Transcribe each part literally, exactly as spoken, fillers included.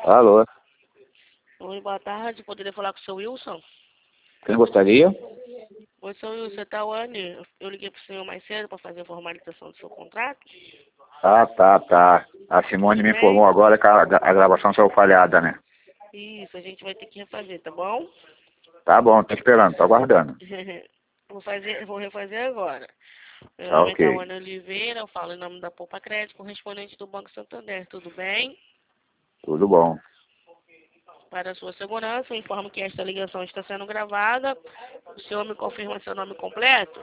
Alô, Oi, boa tarde. Poderia falar com o seu Wilson? quem gostaria? Oi, seu Wilson, você tá onde? Eu liguei pro senhor mais cedo para fazer a formalização do seu contrato. Ah, tá, tá. A Simone me informou agora que a, a gravação saiu falhada, né? Isso, a gente vai ter que refazer, tá bom? Tá bom, tô esperando, tô aguardando. Vou fazer, vou refazer agora. Meu Tá nome é ok. Tawana Oliveira, eu falo em nome da Poupa Crédito, correspondente do Banco Santander, tudo bem? Tudo bom. Para a sua segurança, eu informo que esta ligação está sendo gravada. O senhor me confirma seu nome completo?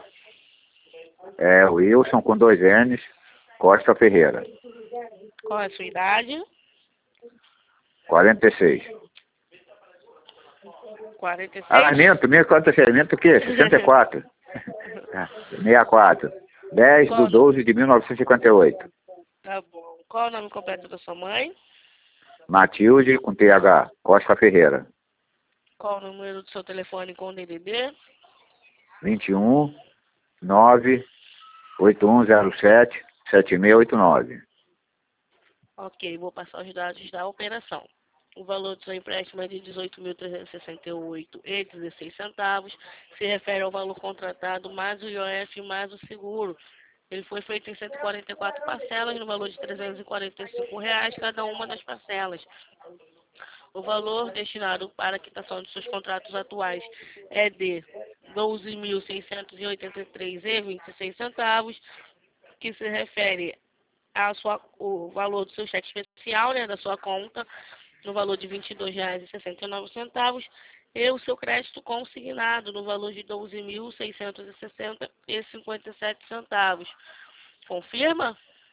É Wilson com dois N's, Costa Ferreira, Qual é a sua idade? quarenta e seis. quarenta e Ah, seis? minto, minto, quarenta e seis, minto o quê? sessenta e quatro. sessenta e quatro. dez Qual de o nome? doze de mil novecentos e cinquenta e oito. Tá bom. Qual o nome completo da sua mãe? Matilde com T H, Costa Ferreira. Qual o número do seu telefone com D D D? vinte e um, nove, oito um zero sete, sete seis oito nove. Ok, vou passar os dados da operação. O valor do seu empréstimo é de dezoito mil trezentos e sessenta e oito reais e dezesseis centavos. Se refere ao valor contratado mais o I O F mais o seguro. Ele foi feito em cento e quarenta e quatro parcelas no valor de trezentos e quarenta e cinco reais cada uma das parcelas. O valor destinado para a quitação de seus contratos atuais é de doze mil seiscentos e oitenta e três reais e vinte e seis centavos, que se refere a sua, o valor do seu cheque especial, né, da sua conta, no valor de vinte e dois reais e sessenta e nove centavos, e o seu crédito consignado no valor de doze mil seiscentos e sessenta reais e cinquenta e sete centavos. Confirma?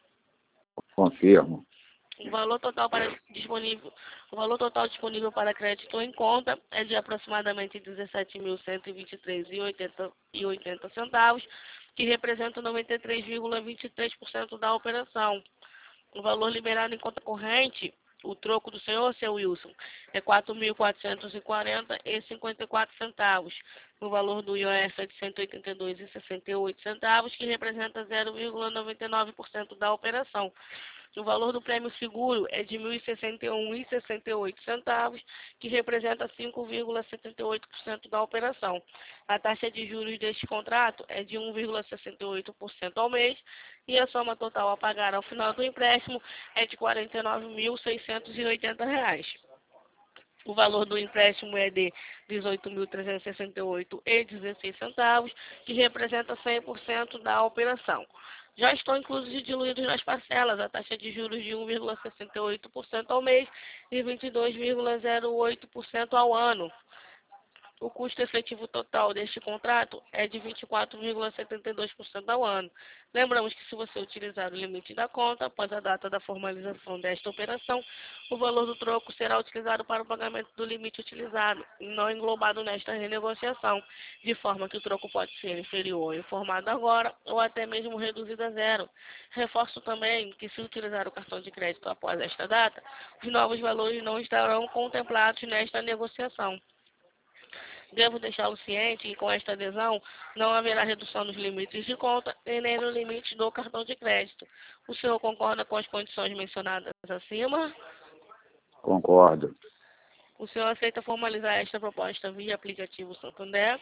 Confirmo. O valor total para disponível, o valor total disponível para crédito em conta é de aproximadamente dezessete mil cento e vinte e três reais e oitenta centavos, que representa noventa e três vírgula vinte e três por cento da operação. O valor liberado em conta corrente, o troco do senhor, seu Wilson, é quatro mil quatrocentos e quarenta reais e cinquenta e quatro centavos. O valor do I O F é de cento e oitenta e dois reais e sessenta e oito centavos, que representa zero vírgula noventa e nove por cento da operação. O valor do prêmio seguro é de mil e sessenta e um reais e sessenta e oito centavos, que representa cinco vírgula setenta e oito por cento da operação. A taxa de juros deste contrato é de um vírgula sessenta e oito por cento ao mês e a soma total a pagar ao final do empréstimo é de quarenta e nove mil seiscentos e oitenta reais. O valor do empréstimo é de dezoito mil trezentos e sessenta e oito reais e dezesseis centavos, que representa cem por cento da operação. Já estão inclusos e diluídos nas parcelas a taxa de juros de um vírgula sessenta e oito por cento ao mês e vinte e dois vírgula zero oito por cento ao ano. O custo efetivo total deste contrato é de vinte e quatro vírgula setenta e dois por cento ao ano. Lembramos que se você utilizar o limite da conta, após a data da formalização desta operação, o valor do troco será utilizado para o pagamento do limite utilizado, e não englobado nesta renegociação, de forma que o troco pode ser inferior ao informado agora ou até mesmo reduzido a zero. Reforço também que se utilizar o cartão de crédito após esta data, os novos valores não estarão contemplados nesta negociação. Devo deixá-lo ciente que com esta adesão não haverá redução nos limites de conta e nem no limite do cartão de crédito. O senhor concorda com as condições mencionadas acima? Concordo. O senhor aceita formalizar esta proposta via aplicativo Santander?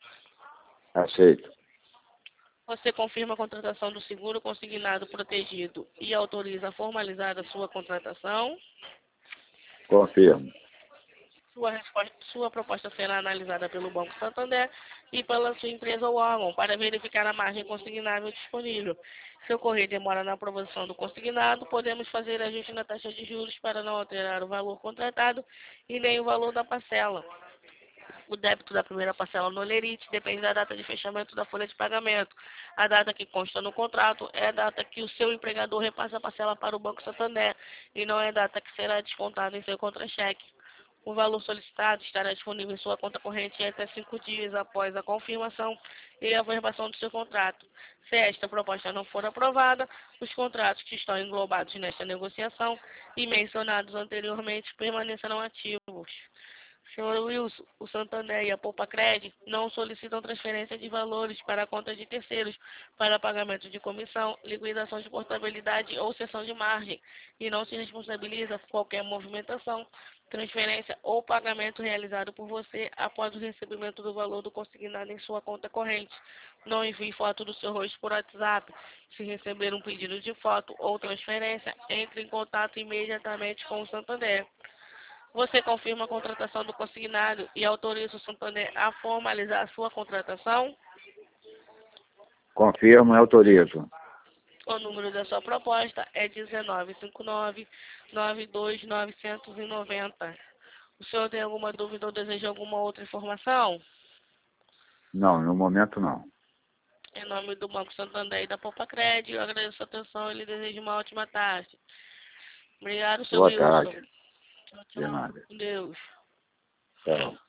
Aceito. Você confirma a contratação do seguro consignado protegido e autoriza a formalizar a sua contratação? Confirmo. Sua, resposta, sua proposta será analisada pelo Banco Santander e pela sua empresa ou órgão para verificar a margem consignável disponível. Se ocorrer demora na aprovação do consignado, podemos fazer ajuste na taxa de juros para não alterar o valor contratado e nem o valor da parcela. O débito da primeira parcela no Olerite depende da data de fechamento da folha de pagamento. A data que consta no contrato é a data que o seu empregador repassa a parcela para o Banco Santander e não é a data que será descontada em seu contra-cheque. O valor solicitado estará disponível em sua conta corrente em até cinco dias após a confirmação e a averbação do seu contrato. Se esta proposta não for aprovada, os contratos que estão englobados nesta negociação e mencionados anteriormente permanecerão ativos. Senhor Wilson, o Santander e a Poupa-Cred não solicitam transferência de valores para a conta de terceiros para pagamento de comissão, liquidação de portabilidade ou cessão de margem e não se responsabiliza por qualquer movimentação, transferência ou pagamento realizado por você após o recebimento do valor do consignado em sua conta corrente. Não envie foto do seu rosto por WhatsApp. Se receber um pedido de foto ou transferência, entre em contato imediatamente com o Santander. Você confirma a contratação do consignado e autoriza o Santander a formalizar a sua contratação? Confirmo e autorizo. O número da sua proposta é dezenove cinquenta e nove, noventa e dois, novecentos e noventa. O senhor tem alguma dúvida ou deseja alguma outra informação? Não, no momento não. Em nome do Banco Santander e da Poupa-Cred, eu agradeço a atenção e lhe desejo uma ótima tarde. Obrigado, seu Boa Wilson. tarde. Tchau, De tchau. nada. Com Deus. Tchau.